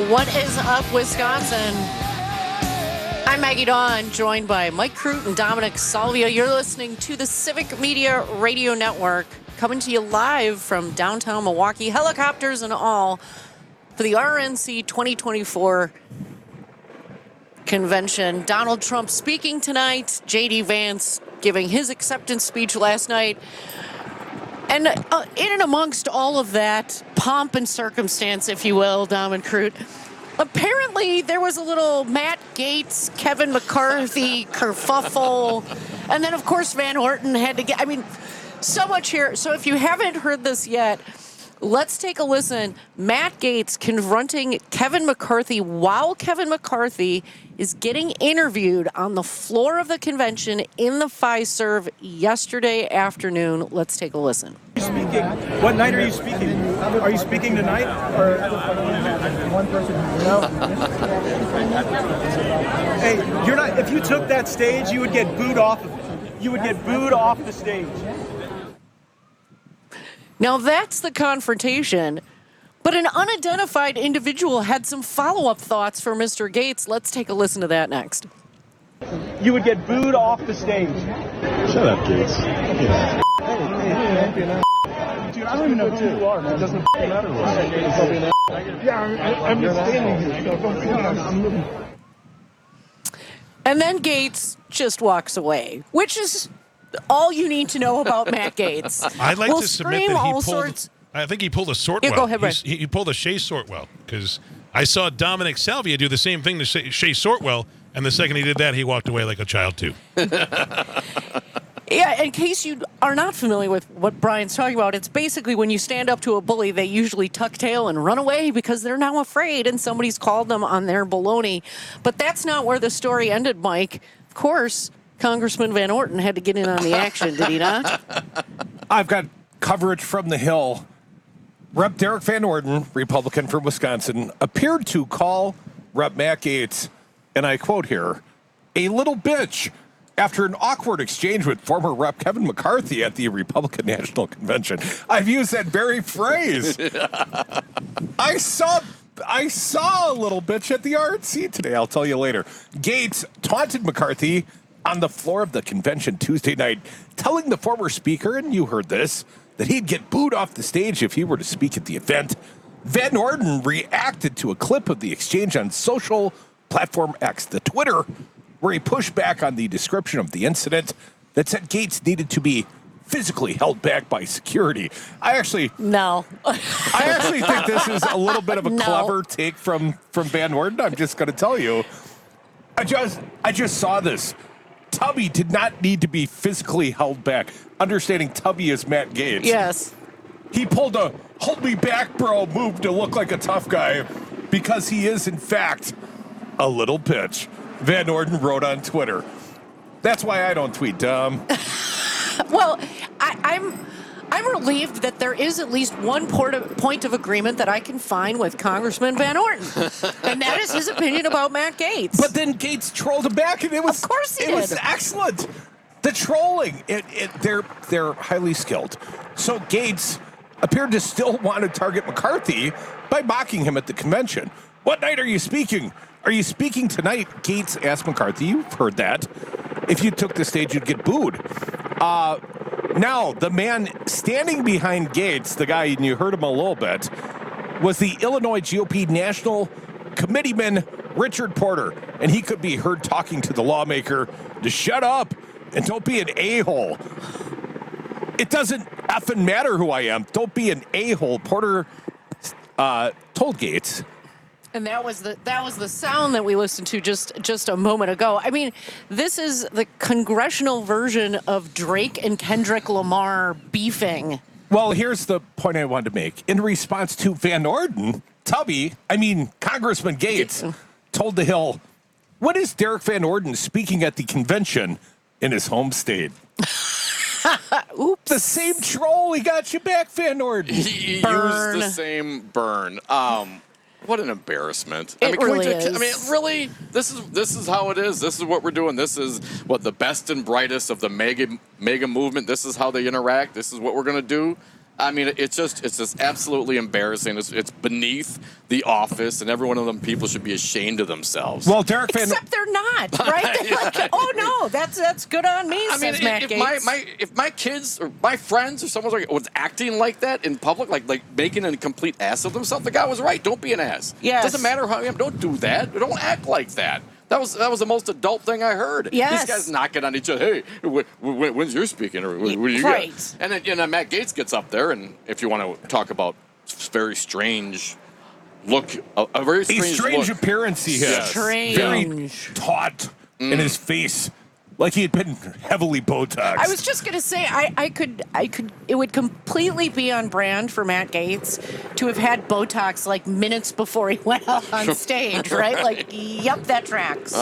What is up, Wisconsin? I'm Maggie Dawn, joined by Mike Crute and Dominic Salvia. You're listening to the Civic Media Radio Network, coming to you live from downtown Milwaukee, helicopters and all, for the RNC 2024 convention. Donald Trump speaking tonight, J.D. Vance giving his acceptance speech last night. And in and amongst all of that pomp and circumstance, if you will, Dom and Crute, apparently there was a little Matt Gaetz, Kevin McCarthy kerfuffle. And then, of course, Van Orton had to get, so much here. So if you haven't heard this yet, let's take a listen. Matt Gaetz confronting Kevin McCarthy while Kevin McCarthy is getting interviewed on the floor of the convention in the Fiserv yesterday afternoon. Let's take a listen. Speaking. What night are you speaking? Are you speaking tonight? Or one person? No. Hey, you're not. If you took that stage, you would get booed off of it. You would get booed off the stage. Now that's the confrontation, but an unidentified individual had some follow-up thoughts for Mr. Gaetz. Let's take a listen to that next. You would get booed off the stage. Shut up, Gaetz. Dude, I don't even know who you are, man. It doesn't matter what. Yeah, I'm just standing here. I'm living. And then Gaetz just walks away, which is all you need to know about Matt Gaetz. I'd like to submit that he pulled. I think he pulled a Sortwell. Yeah, go ahead, Ray. He pulled a Shea Sortwell, because I saw Dominic Salvia do the same thing to Shea Sortwell, and the second he did that, he walked away like a child too. Yeah, in case you are not familiar with what Brian's talking about, it's basically when you stand up to a bully, they usually tuck tail and run away because they're now afraid and somebody's called them on their baloney. But that's not where the story ended, Mike. Of course, Congressman Van Orton had to get in on the action, did he not? I've got coverage from the Hill. Rep. Derek Van Orton, Republican from Wisconsin, appeared to call Rep. Matt Gaetz, and I quote here, a little bitch after an awkward exchange with former Rep. Kevin McCarthy at the Republican National Convention. I've used that very phrase. I saw a little bitch at the RNC today. I'll tell you later. Gaetz taunted McCarthy on the floor of the convention Tuesday night, telling the former speaker, and you heard this, that he'd get booed off the stage if he were to speak at the event. Van Orton reacted to a clip of the exchange on social platform X, the Twitter, where he pushed back on the description of the incident that said Gaetz needed to be physically held back by security. I actually think this is a little bit of a clever take from Van Orton. I'm just going to tell you. I just saw this. Tubby did not need to be physically held back. Understanding Tubby is Matt Gaetz. Yes. He pulled a hold me back, bro move to look like a tough guy because he is, in fact, a little bitch. Van Orton wrote on Twitter. That's why I don't tweet, Dom. Well, I'm relieved that there is at least one point of agreement that I can find with Congressman Van Orton, and that is his opinion about Matt Gaetz. But then Gaetz trolled him back, and it was, of course he did. Was excellent. The trolling, they're highly skilled. So Gaetz appeared to still want to target McCarthy by mocking him at the convention. What night are you speaking? Are you speaking tonight? Gaetz asked McCarthy. You've heard that. If you took the stage, you'd get booed. Now, the man standing behind Gaetz, the guy, and you heard him a little bit, was the Illinois GOP National Committeeman Richard Porter. And he could be heard talking to the lawmaker to shut up and don't be an a-hole. It doesn't effing matter who I am. Don't be an a-hole. Porter told Gaetz. And that was the sound that we listened to just a moment ago. I mean, this is the congressional version of Drake and Kendrick Lamar beefing. Well, here's the point I wanted to make. In response to Van Orton, Congressman Gaetz told the Hill, when is Derek Van Orton speaking at the convention in his home state? Oops. The same troll. He got you back, Van Orton. He used the same burn. What an embarrassment! It really is. Really, this is how it is. This is what we're doing. This is what the best and brightest of the mega movement. This is how they interact. This is what we're going to do. I mean, it's just absolutely embarrassing. It's beneath the office, and every one of them people should be ashamed of themselves. Well, Derek Van Except they're not, right? They're like, oh no, that's good on me, I mean, says Matt Gaetz. if my kids or my friends or someone was acting like that in public, like making a complete ass of themselves, the guy was right. Don't be an ass. Yes. Doesn't matter how I am. Don't do that. Don't act like that. That was the most adult thing I heard. Yes. These guys knocking on each other. Hey, when's your speaking? Or what do you Right. got? And then Matt Gaetz gets up there, and if you want to talk about very strange look, a very strange look. appearance he has. Yes. Strange. Very taut in his face, like he had been heavily Botoxed. I was just gonna say, I could. It would completely be on brand for Matt Gaetz to have had Botox like minutes before he went out on stage, right? Like, yep, that tracks.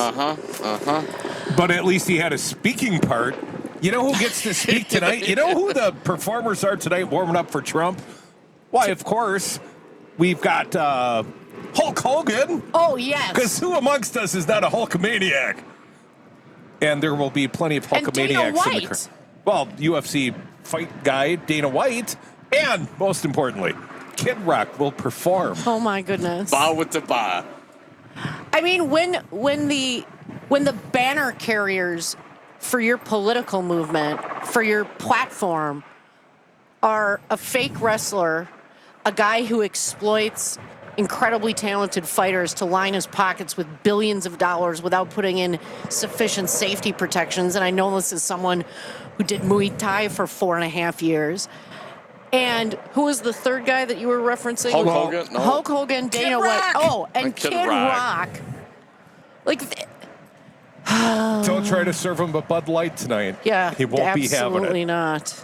But at least he had a speaking part. You know who gets to speak tonight? You know who the performers are tonight warming up for Trump? Why, of course, we've got Hulk Hogan. Oh yes. Because who amongst us is not a Hulkamaniac? And there will be plenty of And Dana Hulkamaniacs in the White. crowd. Well, UFC fight guy Dana White, and most importantly, Kid Rock will perform. Oh my goodness. Ba with the ba. I mean, when the banner carriers for your political movement, for your platform, are a fake wrestler, a guy who exploits incredibly talented fighters to line his pockets with billions of dollars without putting in sufficient safety protections. And I know this is someone who did Muay Thai for 4.5 years. And who was the third guy that you were referencing? Hulk Hogan? No. Hulk Hogan, Dana Kid White. Rock. Oh, and Kid Kid Rock. Rock. Like, Don't try to serve him a Bud Light tonight. yeah, He won't be having absolutely it. not.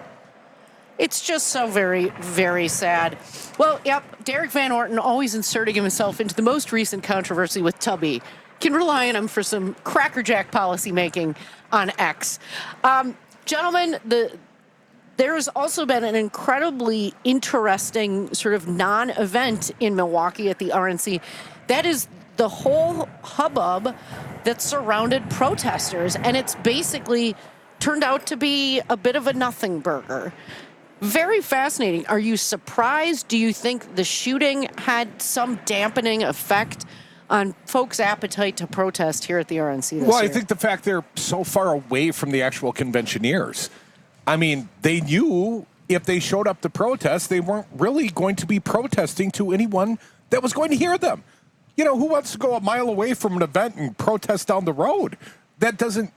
It's just so very, very sad. Well, yep, Derek Van Orton always inserting himself into the most recent controversy with Tubby. Can rely on him for some crackerjack policy making on X. Gentlemen, there's also been an incredibly interesting sort of non-event in Milwaukee at the RNC. That is the whole hubbub that surrounded protesters, and it's basically turned out to be a bit of a nothing burger. Very fascinating. Are you surprised? Do you think the shooting had some dampening effect on folks' appetite to protest here at the RNC this Well, year? I think the fact they're so far away from the actual conventioneers. I mean, they knew if they showed up to protest, they weren't really going to be protesting to anyone that was going to hear them. You know, who wants to go a mile away from an event and protest down the road? That doesn't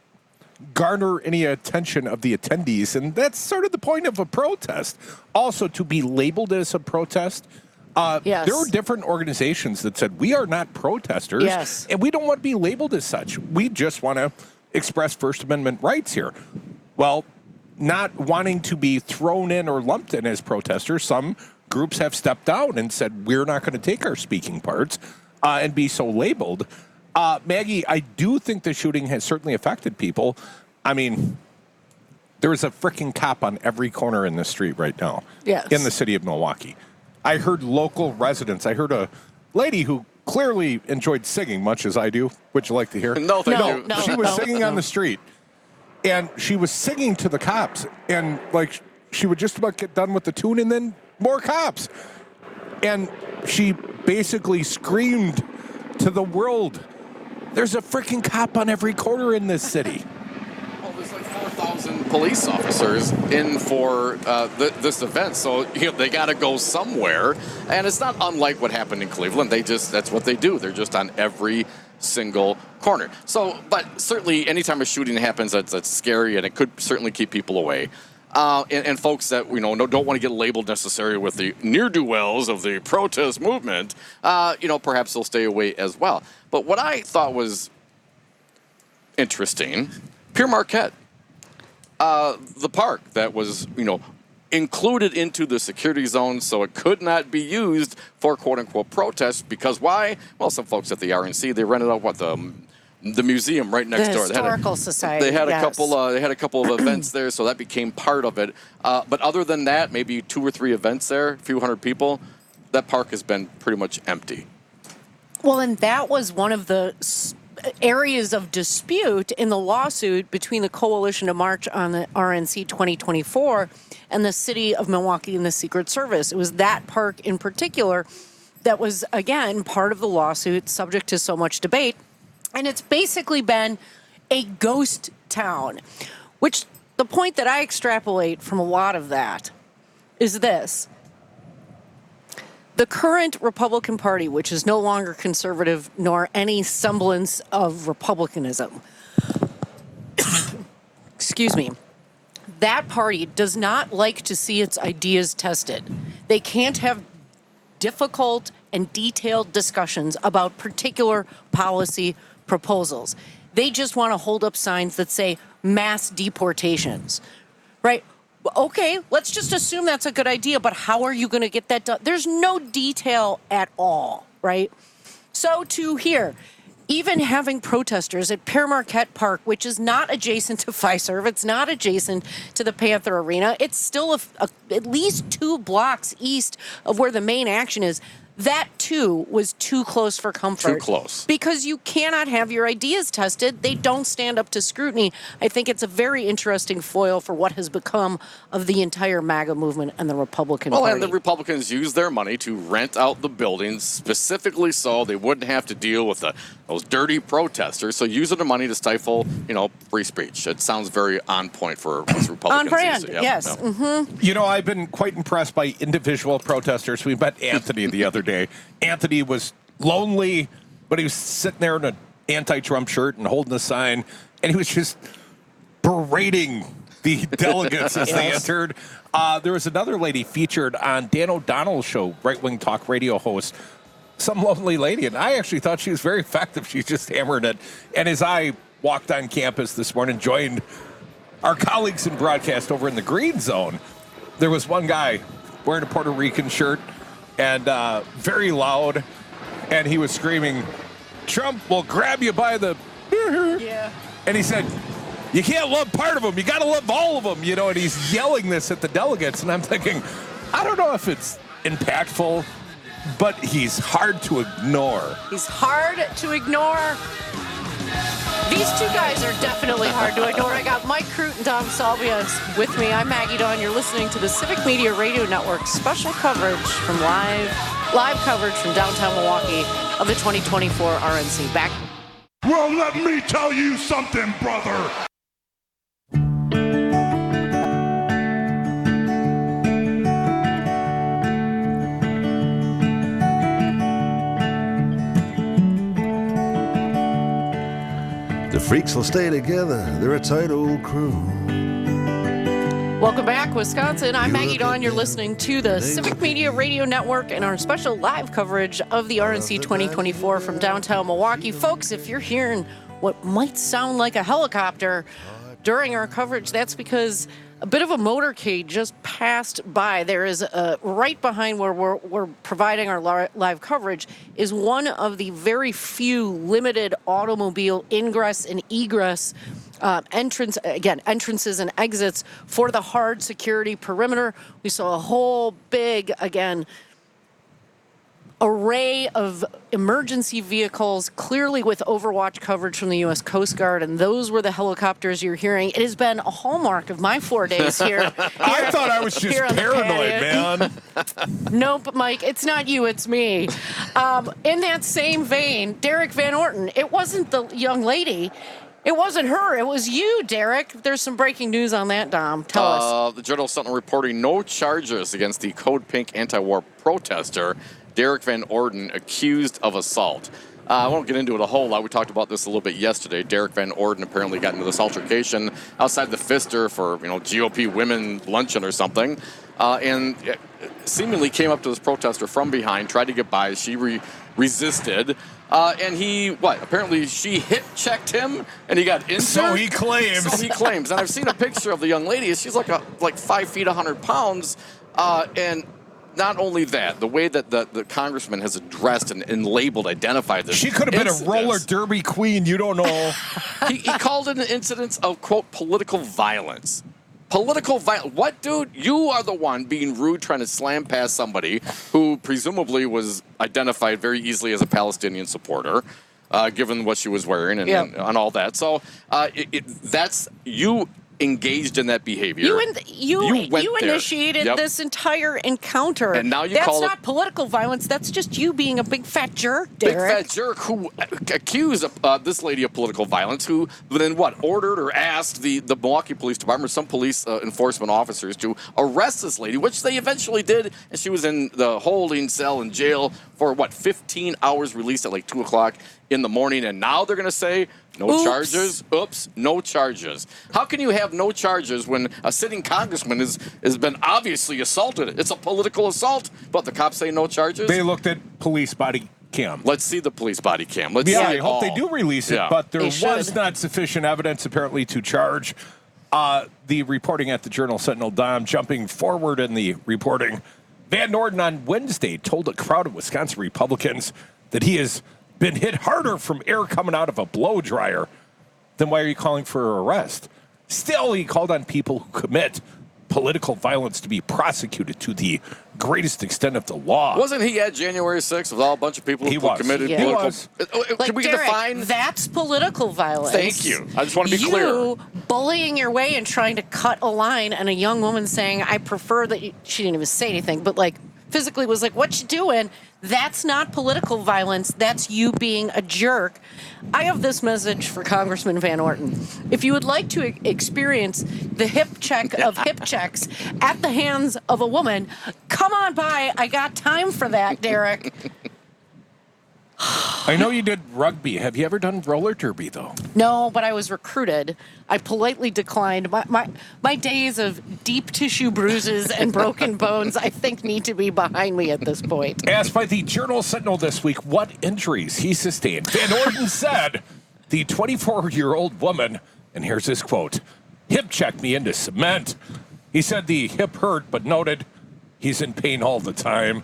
garner any attention of the attendees, and that's sort of the point of a protest. Also, to be labeled as a protest, Yes. there were different organizations that said, we are not protesters, Yes. and we don't want to be labeled as such. We just want to express First Amendment rights here. Well, not wanting to be thrown in or lumped in as protesters, some groups have stepped down and said, we're not going to take our speaking parts and be so labeled. Maggie, I do think the shooting has certainly affected people. I mean, there is a freaking cop on every corner in the street right now Yes. in the city of Milwaukee. I heard local residents. I heard a lady who clearly enjoyed singing, much as I do. Would you like to hear? No, thank No, you. no. She was singing on the street, and she was singing to the cops, and like she would just about get done with the tune, and then more cops, and she basically screamed to the world, "There's a freaking cop on every corner in this city." Well, there's like 4,000 police officers in for this event, so they got to go somewhere. And it's not unlike what happened in Cleveland. That's what they do. They're just on every single corner. So, but certainly, anytime a shooting happens, that's scary, and it could certainly keep people away. And folks that don't want to get labeled necessarily with the ne'er-do-wells of the protest movement, perhaps they'll stay away as well. But what I thought was interesting, Pierre Marquette, the park that was included into the security zone, so it could not be used for quote-unquote protests. Because why? Well, some folks at the RNC, they rented out the museum right next door. Historical Society. They had yes. a couple of events there, so that became part of it. But other than that, maybe 2 or 3 events there, a few hundred people. That park has been pretty much empty. Well, and that was one of the areas of dispute in the lawsuit between the Coalition to March on the RNC 2024 and the city of Milwaukee and the Secret Service. It was that park in particular that was, again, part of the lawsuit, subject to so much debate. And it's basically been a ghost town, which the point that I extrapolate from a lot of that is this. The current Republican Party, which is no longer conservative nor any semblance of republicanism, excuse me, that party does not like to see its ideas tested. They can't have difficult and detailed discussions about particular policy proposals. They just want to hold up signs that say mass deportations, right? Okay, let's just assume that's a good idea, but how are you going to get that done? There's no detail at all, right? So to here, even having protesters at Pere Marquette Park, which is not adjacent to Fiserv, it's not adjacent to the Panther Arena, it's still at least 2 blocks east of where the main action is. That, too, was too close for comfort. Too close. Because you cannot have your ideas tested. They don't stand up to scrutiny. I think it's a very interesting foil for what has become of the entire MAGA movement and the Republican Party. Well, and the Republicans use their money to rent out the buildings specifically so they wouldn't have to deal with those dirty protesters. So using the money to stifle, free speech. It sounds very on point for us Republicans. On brand, Yep, yes. yep. Mm-hmm. I've been quite impressed by individual protesters. We met Anthony the other day. Anthony was lonely, but he was sitting there in an anti-Trump shirt and holding a sign, and he was just berating the delegates as they entered. There was another lady featured on Dan O'Donnell's show, right-wing talk radio host, some lonely lady, and I actually thought she was very effective. She just hammered it. And as I walked on campus this morning, joined our colleagues in broadcast over in the green zone, there was one guy wearing a Puerto Rican shirt and very loud, and he was screaming, "Trump will grab you by the..." Yeah. And he said, "You can't love part of them. You got to love all of them," and he's yelling this at the delegates. And I'm thinking, I don't know if it's impactful, but he's hard to ignore. He's hard to ignore. These two guys are definitely hard to ignore. I got Mike Crute and Dom Salvias with me. I'm Maggie Dawn. You're listening to the Civic Media Radio Network special coverage from live coverage from downtown Milwaukee of the 2024 RNC. Back. Well, let me tell you something, brother. The freaks will stay together. They're a tight old crew. Welcome back, Wisconsin. I'm Maggie Dawn. You're listening to the Civic Media Radio Network and our special live coverage of the RNC 2024 from downtown Milwaukee. Folks, if you're hearing what might sound like a helicopter during our coverage, that's because a bit of a motorcade just passed by. There is right behind where we're providing our live coverage is one of the very few limited automobile ingress and egress entrances and exits for the hard security perimeter. We saw a whole big, array of emergency vehicles, clearly with Overwatch coverage from the U.S. Coast Guard, and those were the helicopters you're hearing. It has been a hallmark of my 4 days here. I thought I was just paranoid, man. Nope, Mike, it's not you, it's me. In that same vein, Derek Van Orton, it wasn't the young lady. It wasn't her. It was you, Derek. There's some breaking news on that, Dom. Tell us. The Journal Sentinel reporting no charges against the Code Pink anti-war protester, Derek Van Orden, accused of assault. I won't get into it a whole lot. We talked about this a little bit yesterday. Derek Van Orden apparently got into this altercation outside the Pfister for GOP women luncheon or something, and seemingly came up to this protester from behind, tried to get by. She resisted, and apparently she hit-checked him, and he got injured. So he claims. And I've seen a picture of the young lady. She's like 5 feet, 100 pounds, and not only that, the way that the congressman has addressed and identified this. She could have been a roller derby queen. You don't know. He called it an incident of, quote, political violence. Political violence. What, dude? You are the one being rude, trying to slam past somebody who presumably was identified very easily as a Palestinian supporter. given what she was wearing and all that. So that's you engaged in that behavior. You initiated this entire encounter. And now that's call not political violence. That's just you being a big fat jerk, Big Derek. fat jerk who accused this lady of political violence, who then ordered or asked the Milwaukee Police Department, some police enforcement officers, to arrest this lady, which they eventually did, and she was in the holding cell in jail for 15 hours, released at like 2:00 in the morning, and now they're going to say no charges. Oops, no charges. How can you have no charges when a sitting congressman has been obviously assaulted? It's a political assault, but the cops say no charges? They looked at police body cam. Let's see the police body cam. Let's see I it hope all. they do release it, but there was not sufficient evidence apparently to charge. The reporting at the Journal-Sentinel, Dom, jumping forward in the reporting, Van Norden on Wednesday told a crowd of Wisconsin Republicans that he has been hit harder from air coming out of a blow dryer. Then why are you calling for an arrest? Still, he called on people who commit political violence to be prosecuted to the greatest extent of the law. Wasn't he at January 6th with all a bunch of people who committed Yeah. political? He was. Can we Derek, define? that's political violence. Thank you. I just want to be clear. You bullying your way and trying to cut a line, and a young woman saying, "I prefer that." She didn't even say anything, but physically was like, "What you doing?" That's not political violence. That's you being a jerk. I have this message for Congressman Van Orten. If you would like to experience the hip check of hip checks at the hands of a woman, come on by. I got time for that, Derek. I know you did rugby. Have you ever done roller derby, though? No, but I was recruited. I politely declined. My days of deep tissue bruises and broken bones, I think, need to be behind me at this point. Asked by the Journal-Sentinel this week what injuries he sustained, Van Orden said the 24-year-old woman, and here's his quote, hip checked me into cement. He said the hip hurt, but noted he's in pain all the time.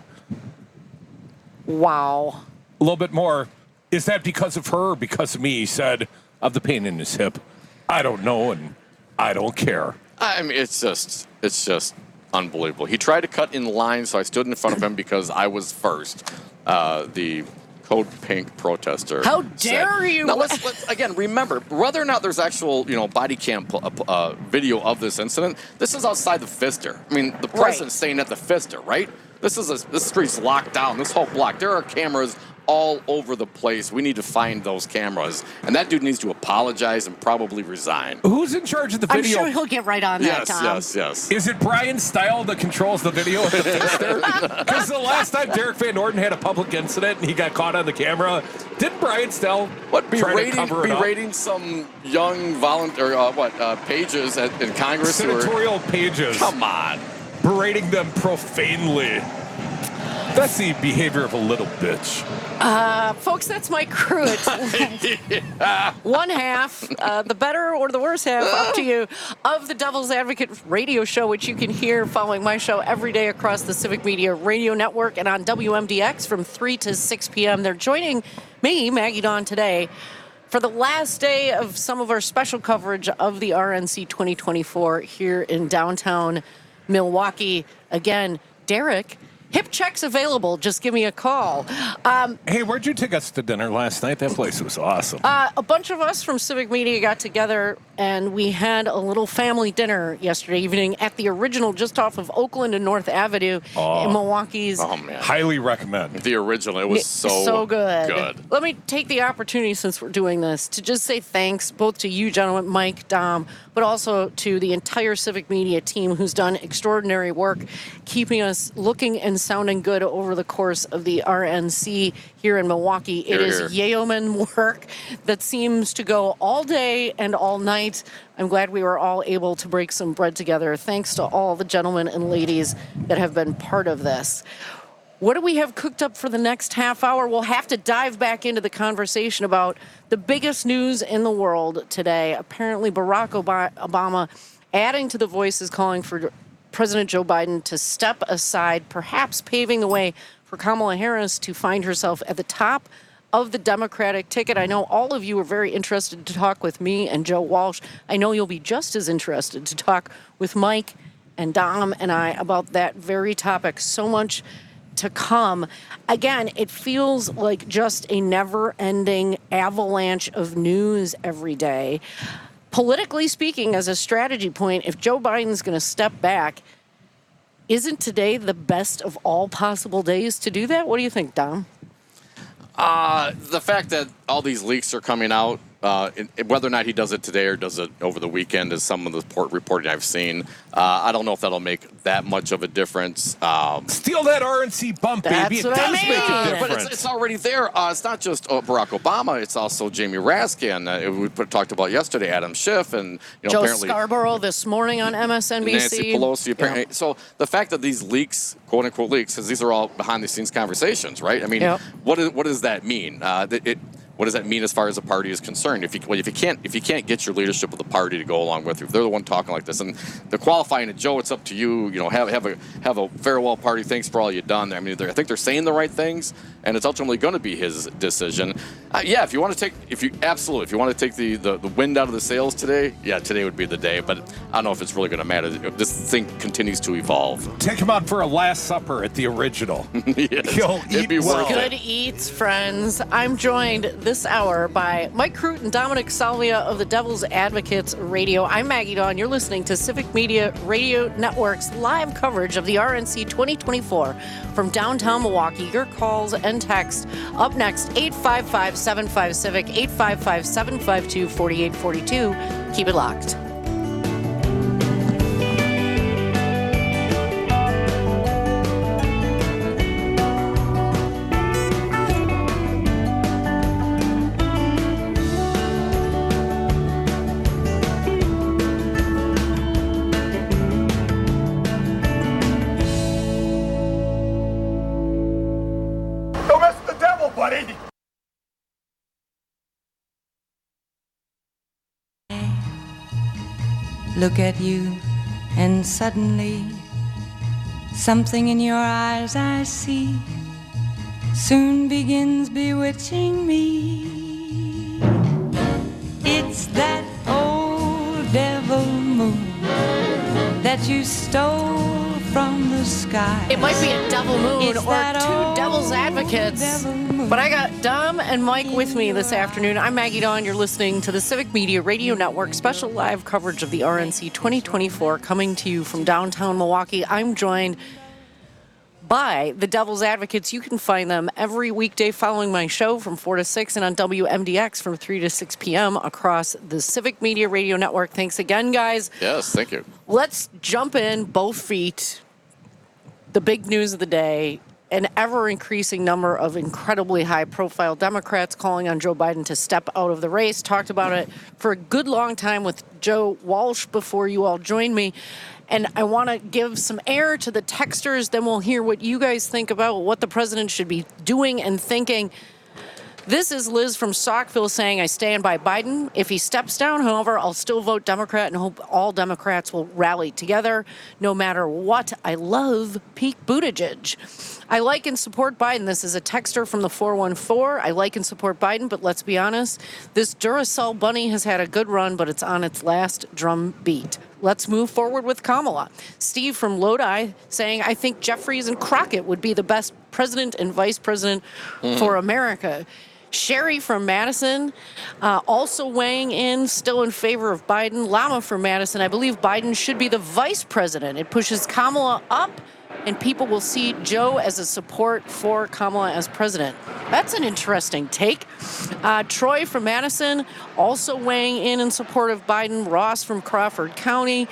Wow. A little bit more. Is that because of her or because of me? He said, of the pain in his hip. I don't know, and I don't care. I mean, it's just unbelievable. He tried to cut in line, so I stood in front of him because I was first. The Code Pink protester. How dare you? Now let's again remember whether or not there's actual body cam video of this incident. This is outside the Pfister. I mean, the president's staying at the Pfister, right? This street's locked down. This whole block. There are cameras all over the place. We need to find those cameras. And that dude needs to apologize and probably resign. Who's in charge of the I'm video? sure he'll get right on that, Tom. Yes. Is it Brian Style that controls the video at the Pfister? Because the last time Derek Van Orden had a public incident and he got caught on the camera, didn't Brian Style rating some young volunteer pages in Congress? Senatorial pages. Come on. Berating them profanely. That's the behavior of a little bitch. Folks, that's my crew. It's one half, the better or the worse half, up to you, of the Devil's Advocate radio show, which you can hear following my show every day across the Civic Media Radio Network and on WMDX from 3 to 6 p.m. They're joining me, Maggie Dawn, today for the last day of some of our special coverage of the RNC 2024 here in downtown Milwaukee. Again, Derek, hip checks available. Just give me a call. Hey, where'd you take us to dinner last night? That place was awesome. A bunch of us from Civic Media got together, and we had a little family dinner yesterday evening at the original, just off of Oakland and North Avenue in Milwaukee's. Oh, man. Highly recommend. The original. It was so good. Let me take the opportunity, since we're doing this, to just say thanks both to you gentlemen, Mike, Dom, but also to the entire Civic Media team who's done extraordinary work keeping us looking and sounding good over the course of the RNC here in Milwaukee. It is yeoman work that seems to go all day and all night. I'm glad we were all able to break some bread together. Thanks to all the gentlemen and ladies that have been part of this. What do we have cooked up for the next half hour? We'll have to dive back into the conversation about the biggest news in the world today. Apparently, Barack Obama adding to the voices calling for President Joe Biden to step aside, perhaps paving the way for Kamala Harris to find herself at the top of the Democratic ticket. I know all of you are very interested to talk with me and Joe Walsh. I know you'll be just as interested to talk with Mike and Dom and I about that very topic. So much to come. Again, it feels like just a never-ending avalanche of news every day. Politically speaking, as a strategy point, if Joe Biden's going to step back, isn't today the best of all possible days to do that? What do you think, Dom? The fact that all these leaks are coming out, whether or not he does it today or does it over the weekend, is some of the reporting I've seen. I don't know if that'll make that much of a difference. Steal that RNC bump, baby. It That's what does I mean. make a difference. But it's already there. It's not just Barack Obama. It's also Jamie Raskin. We talked about yesterday, Adam Schiff, and Joe apparently Scarborough this morning on MSNBC. Nancy Pelosi. Apparently, so the fact that these leaks, quote unquote leaks, because these are all behind the scenes conversations, right? I mean, what does that mean? What does that mean as far as the party is concerned? If you can't get your leadership of the party to go along with you, if they're the one talking like this, and they're qualifying it, Joe, it's up to you. Have a farewell party. Thanks for all you've done. I mean, I think they're saying the right things, and it's ultimately going to be his decision. If you want to take the wind out of the sails today, today would be the day. But I don't know if it's really going to matter. This thing continues to evolve. Take him out for a last supper at the original. Yes, It'd be worth Good it. eats, friends. I'm joined this hour by Mike Crute and Dominic Salvia of the Devil's Advocates Radio. I'm Maggie Dawn. You're listening to Civic Media Radio Network's live coverage of the RNC 2024 from downtown Milwaukee. Your calls and text up next, 855-75-CIVIC, 855-752-4842. Keep it locked. Don't mess with the devil, buddy. Look at you, and suddenly something in your eyes I see soon begins bewitching me. It's that old devil moon that you stole from the sky. It might be a devil moon It's or that two old devil's advocates. devil moon. But I got Dom and Mike with me this afternoon. I'm Maggie Dawn. You're listening to the Civic Media Radio Network special live coverage of the RNC 2024 coming to you from downtown Milwaukee. I'm joined by the Devil's Advocates. You can find them every weekday following my show from 4 to 6 and on WMDX from 3 to 6 p.m. across the Civic Media Radio Network. Thanks again, guys. Yes, thank you. Let's jump in both feet. The big news of the day, an ever-increasing number of incredibly high-profile Democrats calling on Joe Biden to step out of the race. Talked about it for a good long time with Joe Walsh before you all joined me. And I want to give some air to the texters, then we'll hear what you guys think about what the president should be doing and thinking. This is Liz from Saukville saying, I stand by Biden. If he steps down, however, I'll still vote Democrat and hope all Democrats will rally together no matter what. I love Pete Buttigieg. I like and support Biden. This is a texter from the 414. I like and support Biden, but let's be honest. This Duracell bunny has had a good run, but it's on its last drum beat. Let's move forward with Kamala. Steve from Lodi saying, I think Jeffries and Crockett would be the best president and vice president for America. Sherry from Madison also weighing in, still in favor of Biden. Lama from Madison, I believe Biden should be the vice president. It pushes Kamala up, and people will see Joe as a support for Kamala as president. That's an interesting take. Troy from Madison also weighing in support of Biden. Ross from Crawford County.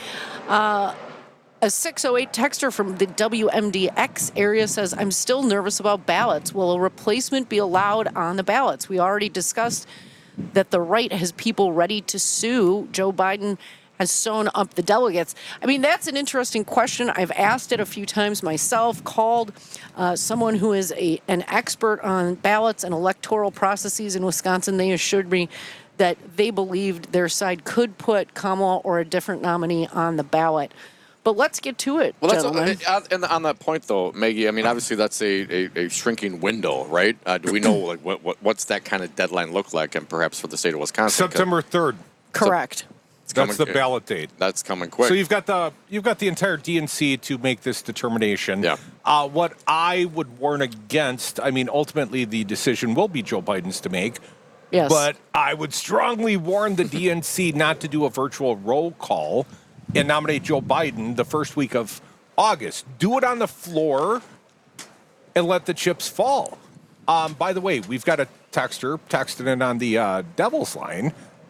A 608 texter from the WMDX area says, I'm still nervous about ballots. Will a replacement be allowed on the ballots? We already discussed that the right has people ready to sue. Joe Biden has sewn up the delegates. I mean, that's an interesting question. I've asked it a few times myself, called someone who is an expert on ballots and electoral processes in Wisconsin. They assured me that they believed their side could put Kamala or a different nominee on the ballot. But let's get to it, gentlemen. And on that point, though, Maggie, I mean, obviously that's a shrinking window, right? Do we know what's that kind of deadline look like, and perhaps for the state of Wisconsin? September 3rd. Correct. That's the ballot date. That's coming quick. So you've got the entire DNC to make this determination. Yeah. What I would warn against, I mean, ultimately the decision will be Joe Biden's to make. Yes. But I would strongly warn the DNC not to do a virtual roll call and nominate Joe Biden the first week of August. Do it on the floor and let the chips fall. By the way, we've got a texter texting in on the Devil's line.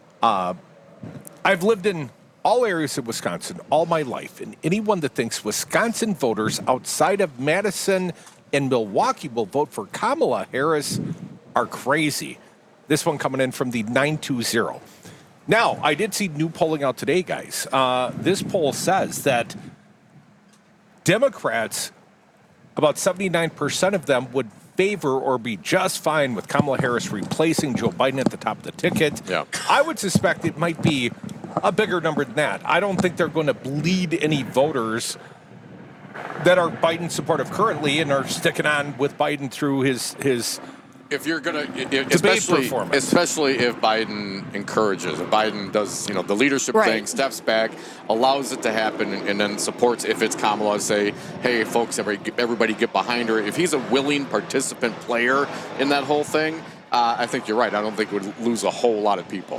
I've lived in all areas of Wisconsin all my life, and anyone that thinks Wisconsin voters outside of Madison and Milwaukee will vote for Kamala Harris are crazy. This one coming in from the 920. Now, I did see new polling out today, guys. This poll says that Democrats, about 79% of them would favor or be just fine with Kamala Harris replacing Joe Biden at the top of the ticket. Yeah. I would suspect it might be a bigger number than that. I don't think they're going to bleed any voters that are Biden supportive currently and are sticking on with Biden through his if you're gonna, debate performance. especially if Biden encourages, if Biden does, the leadership Right. thing, steps back, allows it to happen, and then supports. If it's Kamala, say, "Hey, folks, everybody get behind her." If he's a willing participant player in that whole thing, I think you're right. I don't think it would lose a whole lot of people.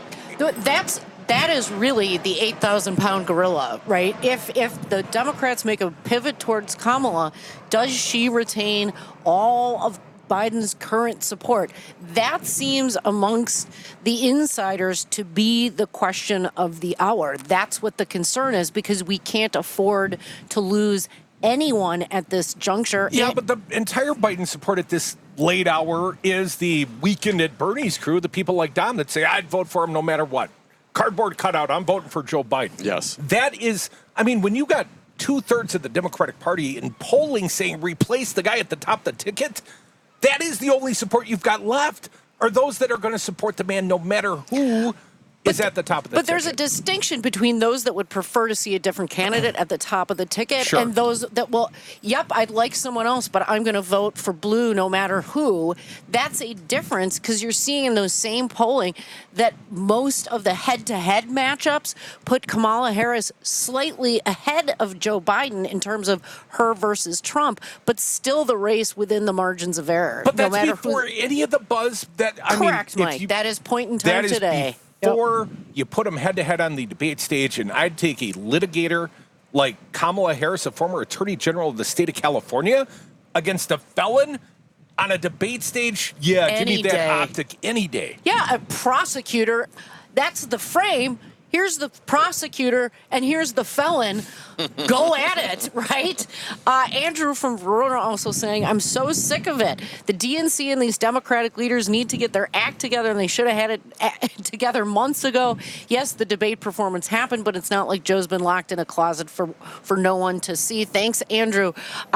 That is really the 8,000-pound gorilla, right? If the Democrats make a pivot towards Kamala, does she retain all of Biden's current support? That seems amongst the insiders to be the question of the hour. That's what the concern is, because we can't afford to lose anyone at this juncture. Yeah, but the entire Biden support at this late hour is the Weekend at Bernie's crew, the people like Don that say, I'd vote for him no matter what. Cardboard cutout, I'm voting for Joe Biden. Yes. That is, I mean, when you got 2/3 of the Democratic Party in polling saying replace the guy at the top of the ticket, that is the only support you've got left, are those that are going to support the man no matter who is at the top of the ticket. But there's a distinction between those that would prefer to see a different candidate at the top of the ticket Sure. and those that will, yep, I'd like someone else, but I'm going to vote for blue no matter who. That's a difference, because you're seeing in those same polling that most of the head-to-head matchups put Kamala Harris slightly ahead of Joe Biden in terms of her versus Trump, but still the race within the margins of error. But that's no matter before any of the buzz that, Correct, mean, Mike. That is point in time that today. Is before you put them head-to-head on the debate stage, and I'd take a litigator like Kamala Harris, a former attorney general of the state of California, against a felon on a debate stage. Yeah, give Any me that day. optic any day. Yeah, a prosecutor, that's the frame. Here's the prosecutor, and here's the felon. Go at it, right? Andrew from Verona also saying, I'm so sick of it. The DNC and these Democratic leaders need to get their act together, and they should have had it together months ago. Yes, the debate performance happened, but it's not like Joe's been locked in a closet for no one to see. Thanks, Andrew.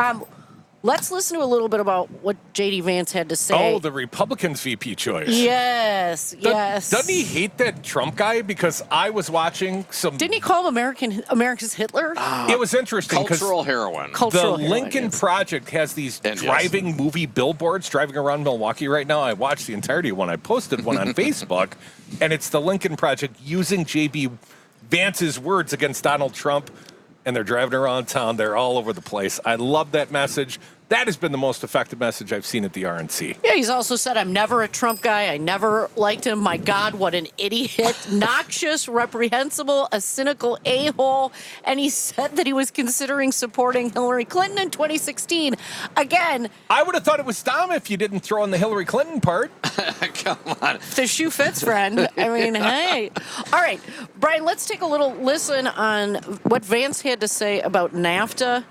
Let's listen to a little bit about what J.D. Vance had to say. Oh, the Republicans' VP choice. Yes, yes. Doesn't he hate that Trump guy? Because I was watching some... Didn't he call him America's Hitler? It was interesting because Cultural heroin. Cultural the heroin, Lincoln yes. Project has these And yes. driving movie billboards driving around Milwaukee right now. I watched the entirety of one. I posted one on Facebook, and it's the Lincoln Project using J.B. Vance's words against Donald Trump, and they're driving around town. They're all over the place. I love that message. That has been the most effective message I've seen at the RNC. Yeah, he's also said, I'm never a Trump guy. I never liked him. My God, what an idiot. Noxious, reprehensible, a cynical a-hole. And he said that he was considering supporting Hillary Clinton in 2016. Again, I would have thought it was Tom if you didn't throw in the Hillary Clinton part. Come on. the shoe fits, friend. I mean, hey. All right, Brian, let's take a little listen on what Vance had to say about NAFTA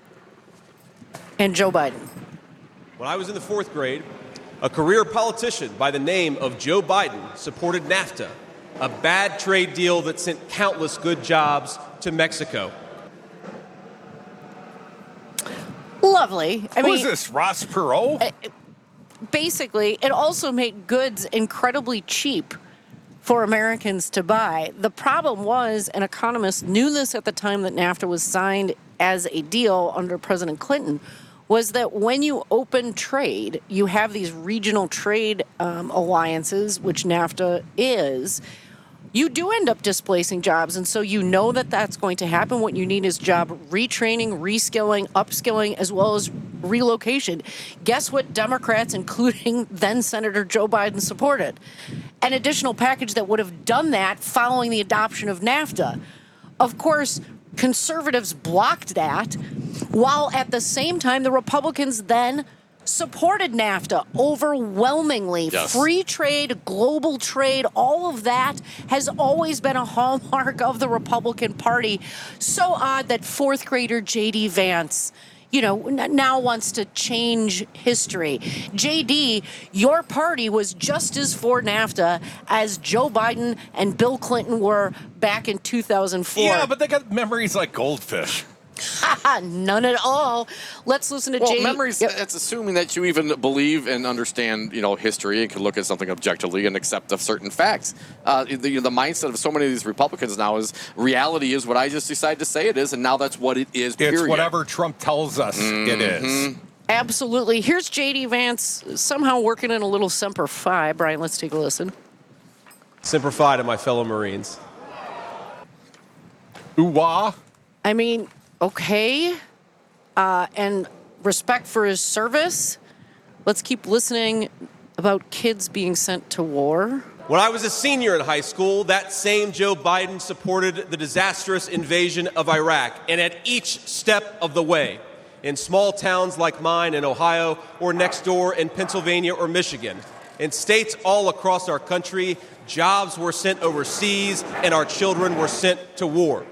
and Joe Biden. When I was in the 4th grade, a career politician by the name of Joe Biden supported NAFTA, a bad trade deal that sent countless good jobs to Mexico. Lovely. Who is this, Ross Perot? Basically, it also made goods incredibly cheap for Americans to buy. The problem was, and economists knew this at the time that NAFTA was signed as a deal under President Clinton, was that when you open trade, you have these regional trade alliances, which NAFTA is. you do end up displacing jobs. And so you know that that's going to happen. What you need is job retraining, reskilling, upskilling, as well as relocation. Guess what Democrats, including then Senator Joe Biden, supported? An additional package that would have done that following the adoption of NAFTA. Of course, conservatives blocked that, while at the same time, the Republicans then supported NAFTA overwhelmingly. Yes. Free trade, global trade, all of that has always been a hallmark of the Republican Party. So odd that fourth grader J.D. Vance, now wants to change history. J.D., your party was just as for NAFTA as Joe Biden and Bill Clinton were back in 2004. Yeah, but they got memories like goldfish. None at all. Let's listen to J.D. Memories, it's assuming that you even believe and understand, history and can look at something objectively and accept of certain facts. The mindset of so many of these Republicans now is reality is what I just decided to say it is, and now that's what it is, period. It's whatever Trump tells us it is. Absolutely. Here's J.D. Vance somehow working in a little Semper Fi. Brian, let's take a listen. Semper Fi to my fellow Marines. Ooh-wah. I mean, okay. And respect for his service. Let's keep listening about kids being sent to war. When I was a senior in high school, that same Joe Biden supported the disastrous invasion of Iraq. And at each step of the way, in small towns like mine in Ohio or next door in Pennsylvania or Michigan, in states all across our country, jobs were sent overseas and our children were sent to war.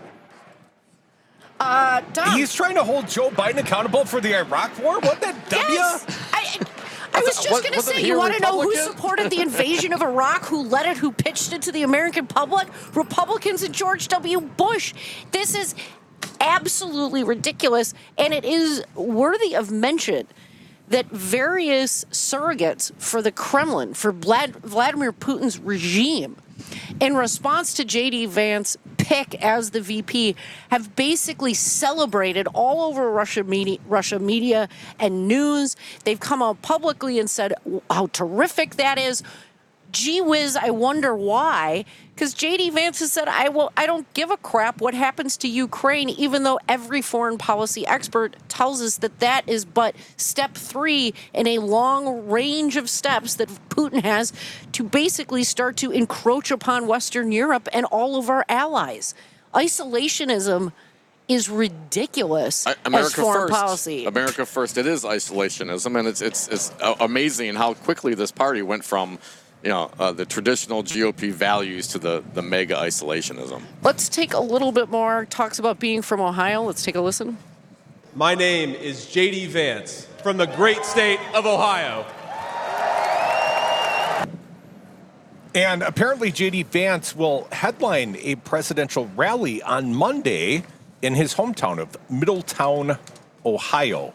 Dom. He's trying to hold Joe Biden accountable for the Iraq war? What the W? Yes. I was just going to say, you want to know who supported the invasion of Iraq, who led it, who pitched it to the American public? Republicans and George W. Bush. This is absolutely ridiculous, and it is worthy of mention that various surrogates for the Kremlin, for Vladimir Putin's regime, in response to J.D. Vance's pick as the VP, have basically celebrated all over Russia media and news. They've come out publicly and said how terrific that is. Gee whiz, I wonder why. Because J.D. Vance has said, I don't give a crap what happens to Ukraine, even though every foreign policy expert tells us that that is but step 3 in a long range of steps that Putin has to basically start to encroach upon Western Europe and all of our allies. Isolationism is ridiculous as foreign policy. America first. It is isolationism, and it's amazing how quickly this party went from the traditional GOP values to the mega isolationism. Let's take a little bit more. Talks about being from Ohio. Let's take a listen. My name is J.D. Vance from the great state of Ohio. And apparently J.D. Vance will headline a presidential rally on Monday in his hometown of Middletown, Ohio.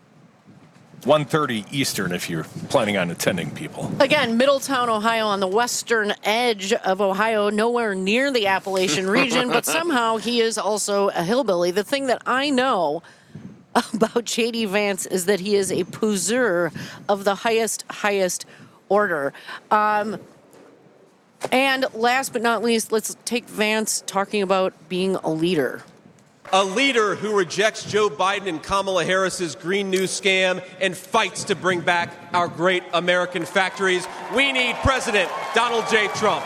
1:30 Eastern if you're planning on attending, people. Again, Middletown, Ohio, on the western edge of Ohio, nowhere near the Appalachian region, but somehow he is also a hillbilly. The thing that I know about J.D. Vance is that he is a poseur of the highest order. And last but not least, let's take Vance talking about being a leader. A leader who rejects Joe Biden and Kamala Harris's Green New scam and fights to bring back our great American factories. We need President Donald J. Trump.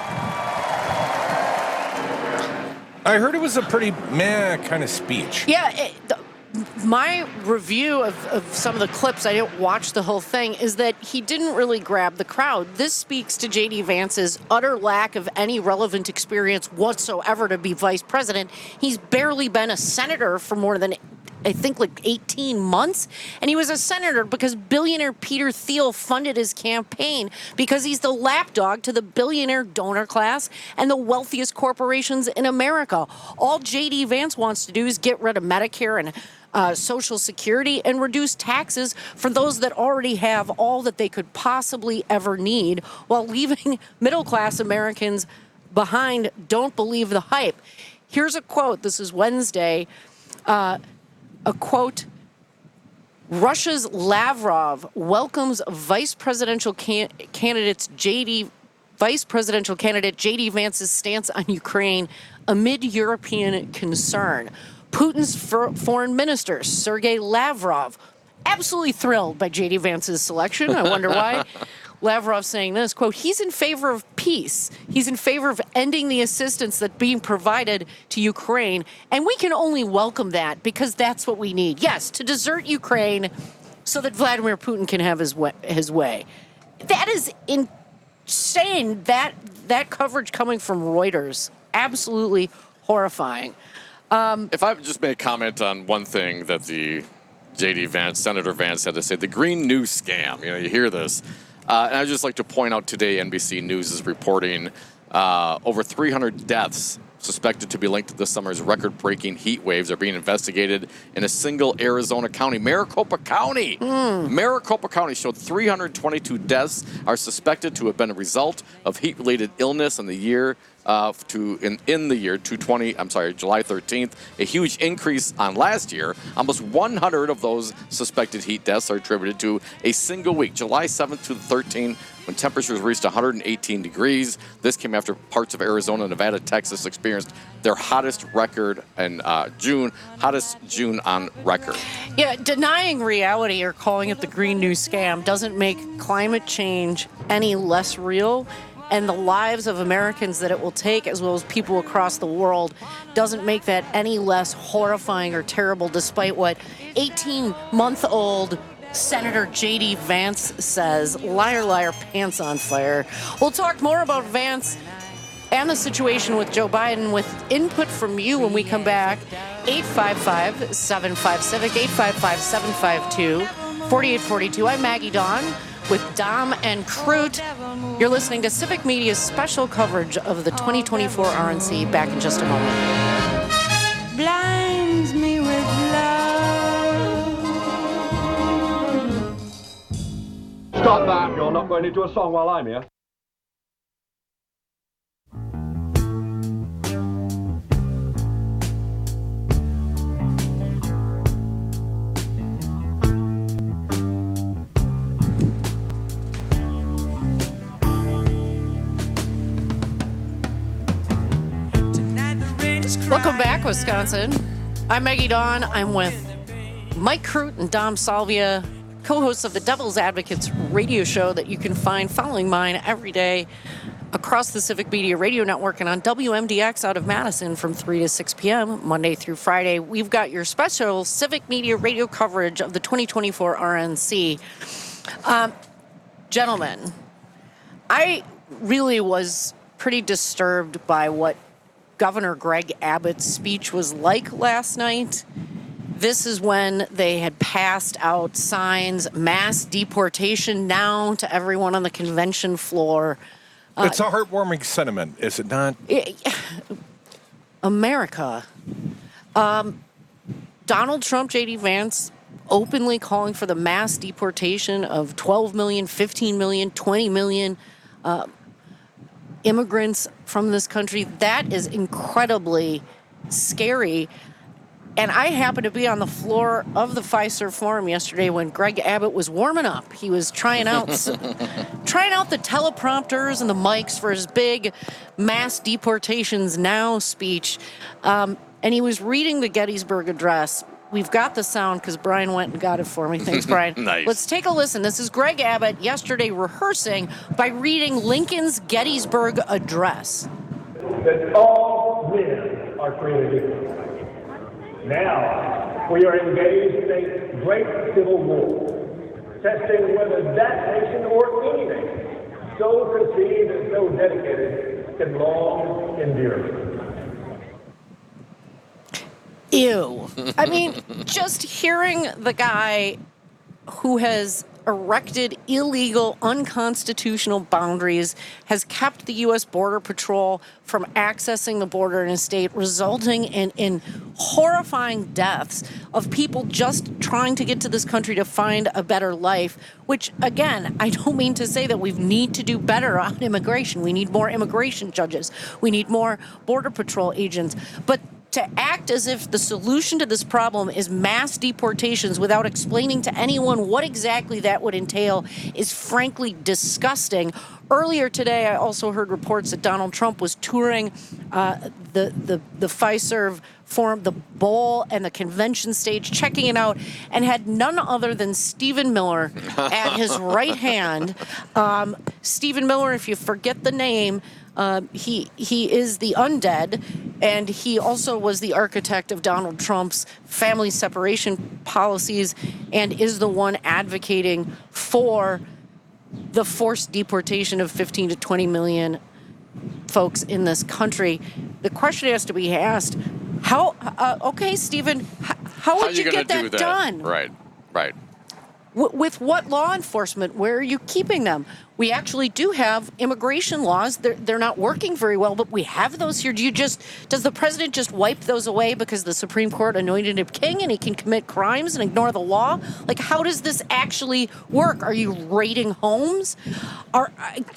I heard it was a pretty meh kind of speech. Yeah, my review of some of the clips, I didn't watch the whole thing, is that he didn't really grab the crowd. This speaks to J.D. Vance's utter lack of any relevant experience whatsoever to be vice president. He's barely been a senator for more than, I think, like 18 months. And he was a senator because billionaire Peter Thiel funded his campaign because he's the lapdog to the billionaire donor class and the wealthiest corporations in America. All J.D. Vance wants to do is get rid of Medicare and Social Security and reduce taxes for those that already have all that they could possibly ever need while leaving middle-class Americans behind. Don't believe the hype. Here's a quote. This is Wednesday. A quote, Russia's Lavrov welcomes vice presidential candidates J.D. vice presidential candidate J.D. Vance's stance on Ukraine amid European concern. Putin's foreign minister, Sergei Lavrov, absolutely thrilled by J.D. Vance's selection. I wonder why. Lavrov saying this, quote, he's in favor of peace. He's in favor of ending the assistance that's being provided to Ukraine. And we can only welcome that because that's what we need. Yes, to desert Ukraine so that Vladimir Putin can have his way. That is insane, that coverage coming from Reuters. Absolutely horrifying. If I just may comment on one thing that the J.D. Vance, Senator Vance had to say, the green news scam. You hear this. And I'd just like to point out today NBC News is reporting over 300 deaths suspected to be linked to this summer's record-breaking heat waves are being investigated in a single Arizona county, Maricopa County. Maricopa County showed 322 deaths are suspected to have been a result of heat-related illness in the year in the year 2020. July 13th, a huge increase on last year. Almost 100 of those suspected heat deaths are attributed to a single week, July 7th to the 13th, when temperatures reached 118 degrees. This came after parts of Arizona, Nevada, Texas experienced their hottest record in June, hottest June on record. Yeah, denying reality or calling it the green news scam doesn't make climate change any less real. And the lives of Americans that it will take, as well as people across the world, doesn't make that any less horrifying or terrible, despite what 18-month-old Senator J.D. Vance says. Liar, liar, pants on fire. We'll talk more about Vance and the situation with Joe Biden with input from you when we come back. 855-75-CIVIC, 855-752-4842. I'm Maggie Dawn with Dom and Crute. You're listening to Civic Media's special coverage of the 2024 RNC. Back in just a moment. Blinds me with love. Stop that. You're not going into a song while I'm here. Welcome back, Wisconsin. I'm Maggie Dawn. I'm with Mike Crute and Dom Salvia, co-hosts of the Devil's Advocates radio show that you can find following mine every day across the Civic Media Radio Network and on WMDX out of Madison from 3 to 6 p.m. Monday through Friday. We've got your special Civic Media radio coverage of the 2024 RNC. Gentlemen, I really was pretty disturbed by what Governor Greg Abbott's speech was like last night. This is when they had passed out signs, mass deportation now to everyone on the convention floor. It's a heartwarming sentiment, is it not? America. Donald Trump, J.D. Vance, openly calling for the mass deportation of 12 million, 15 million, 20 million immigrants from this country. That is incredibly scary. And I happened to be on the floor of the Fiserv Forum yesterday when Greg Abbott was warming up. He was trying out the teleprompters and the mics for his big mass deportations now speech. And he was reading the Gettysburg Address. We've got the sound because Brian went and got it for me. Thanks, Brian. Nice. Let's take a listen. This is Greg Abbott yesterday rehearsing by reading Lincoln's Gettysburg Address. That all men are created equal. Now, we are engaged in a great civil war, testing whether that nation or any nation, so conceived and so dedicated, can long endure. Ew. I mean, just hearing the guy who has erected illegal, unconstitutional boundaries, has kept the U.S. Border Patrol from accessing the border in a state, resulting in horrifying deaths of people just trying to get to this country to find a better life, which, again, I don't mean to say that we need to do better on immigration. We need more immigration judges. We need more Border Patrol agents. But to act as if the solution to this problem is mass deportations without explaining to anyone what exactly that would entail is frankly disgusting. Earlier today, I also heard reports that Donald Trump was touring the Fiserv Forum, the Bowl, and the convention stage, checking it out, and had none other than Stephen Miller at his right hand. Stephen Miller, if you forget the name, he is the undead, and he also was the architect of Donald Trump's family separation policies and is the one advocating for the forced deportation of 15 to 20 million folks in this country. The question has to be asked, okay, Stephen, how would you get that done? Right. With what law enforcement? Where are you keeping them? We actually do have immigration laws. They're not working very well, but we have those here. Does the president just wipe those away because the Supreme Court anointed him king and he can commit crimes and ignore the law? Like, how does this actually work? Are you raiding homes? Are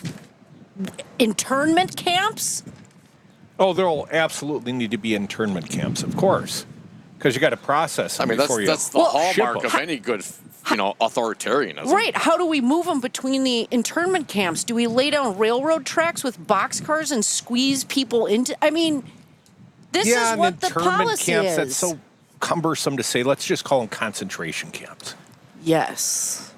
internment camps? Oh, there'll absolutely need to be internment camps, of course, because you got to process them that's the hallmark of any good, authoritarianism. Right. How do we move them between the internment camps? Do we lay down railroad tracks with boxcars and squeeze people into? I mean, this is what the policy camps, is. That's so cumbersome to say. Let's just call them concentration camps. Yes.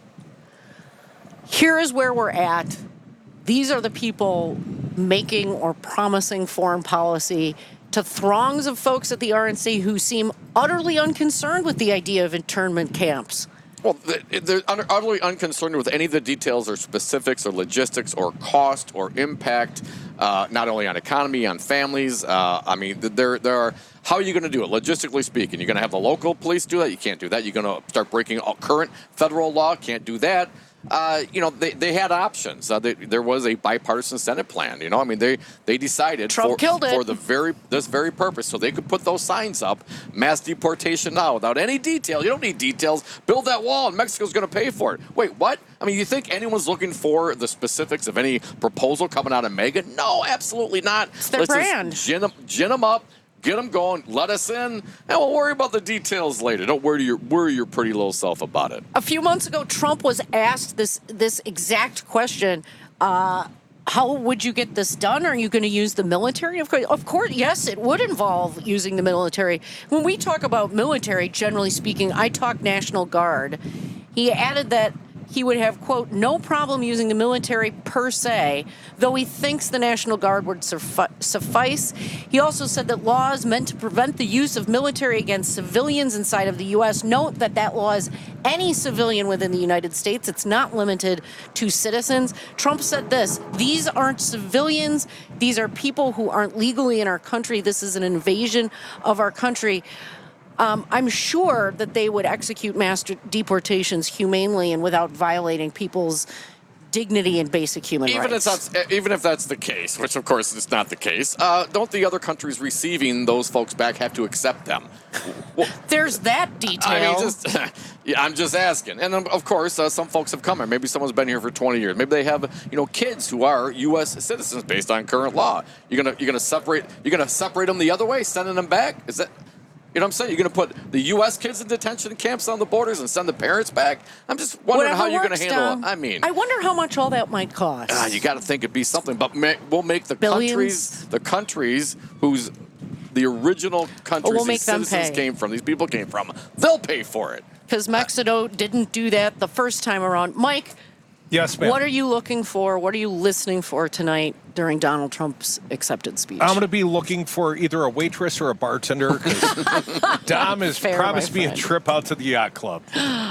Here is where we're at. These are the people making or promising foreign policy to throngs of folks at the RNC who seem utterly unconcerned with the idea of internment camps. Well, they're utterly unconcerned with any of the details or specifics or logistics or cost or impact, not only on economy, on families. There are. How are you going to do it? Logistically speaking, you're going to have the local police do that? You can't do that. You're going to start breaking current federal law? Can't do that. They had options. There was a bipartisan Senate plan. They decided Trump killed it. For this very purpose, so they could put those signs up, mass deportation now, without any detail. You don't need details. Build that wall, and Mexico's going to pay for it. Wait, what? I mean, you think anyone's looking for the specifics of any proposal coming out of MAGA? No, absolutely not. It's their brand. Just gin them up. Get them going, let us in, and we'll worry about the details later. Don't worry your pretty little self about it. A few months ago, Trump was asked this exact question. How would you get this done? Are you going to use the military? Of course, yes, it would involve using the military. When we talk about military, generally speaking, I talk National Guard. He added that he would have, quote, no problem using the military per se, though he thinks the National Guard would suffice. He also said that laws meant to prevent the use of military against civilians inside of the U.S. Note that law is any civilian within the United States. It's not limited to citizens. Trump said this: these aren't civilians. These are people who aren't legally in our country. This is an invasion of our country. I'm sure that they would execute mass deportations humanely and without violating people's dignity and basic human rights. Even if that's the case, which of course is not the case, don't the other countries receiving those folks back have to accept them? Well, there's that detail. I'm just asking. And of course, some folks have come here. Maybe someone's been here for 20 years. Maybe they have, kids who are U.S. citizens based on current law. You're gonna separate them the other way, sending them back? Is that? You know what I'm saying? You're going to put the U.S. kids in detention camps on the borders and send the parents back? I'm just wondering how you're going to handle it. I wonder how much all that might cost. You got to think it'd be something. But we'll make the countries whose the original countries these citizens came from, these people came from, they'll pay for it. Because Mexico didn't do that the first time around. Mike, yes, ma'am. What are you looking for? What are you listening for tonight during Donald Trump's acceptance speech? I'm going to be looking for either a waitress or a bartender, because Dom has promised me a trip out to the yacht club.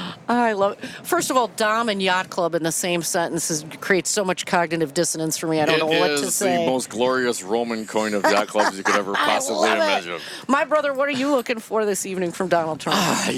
I love it. First of all, Dom and yacht club in the same sentence creates so much cognitive dissonance for me. I don't know what to say. It is the most glorious Roman coin of yacht clubs you could ever possibly imagine. My brother, what are you looking for this evening from Donald Trump?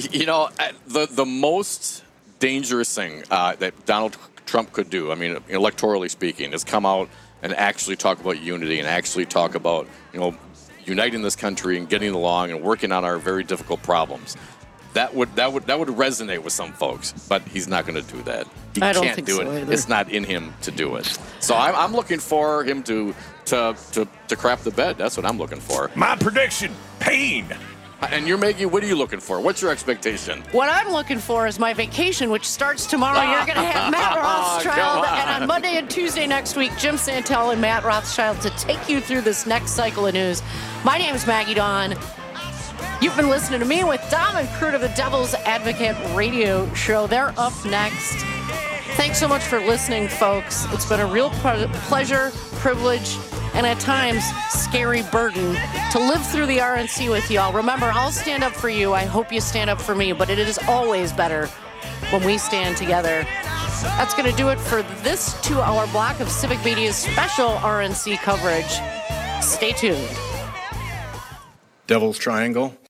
The most dangerous thing that Donald Trump could do, electorally speaking, is come out and actually talk about unity and actually talk about, uniting this country and getting along and working on our very difficult problems. That would resonate with some folks, but he's not going to do that. He I don't can't think do so it. either. It's not in him to do it. So I'm looking for him to crap the bed. That's what I'm looking for. My prediction: pain. And you're Maggie. What are you looking for? What's your expectation? What I'm looking for is my vacation, which starts tomorrow. You're going to have Matt Rothschild, and on Monday and Tuesday next week, Jim Santel and Matt Rothschild to take you through this next cycle of news. My name is Maggie Dawn. You've been listening to me with Dom and Crew to the Devil's Advocate radio show. They're up next. Thanks so much for listening, folks. It's been a real pleasure, privilege, and at times, scary burden to live through the RNC with y'all. Remember, I'll stand up for you. I hope you stand up for me, but it is always better when we stand together. That's going to do it for this 2-hour block of Civic Media's special RNC coverage. Stay tuned. Devil's Triangle.